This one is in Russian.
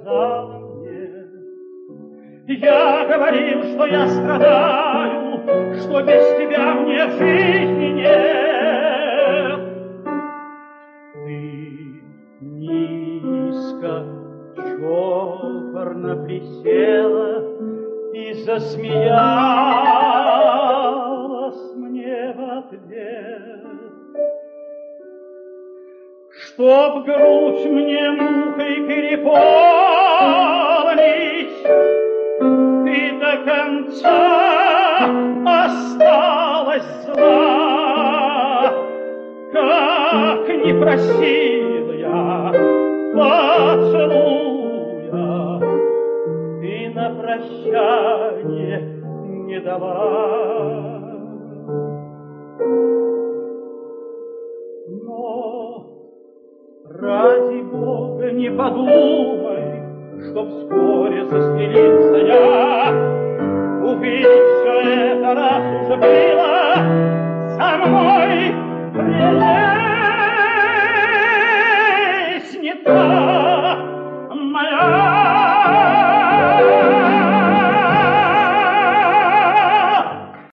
сказала мне. Я говорил, что я страдаю, что без тебя мне жизни нет. Ты низко, чопорно присела и засмеялась мне в ответ. Чтоб грудь мне мухой переполнить, ты до конца осталась зла. Как не просил я поцелуя, ты на прощание не дала. Ради Бога, не подумай, что вскоре застрелился я. Увидеть все это раз уже было,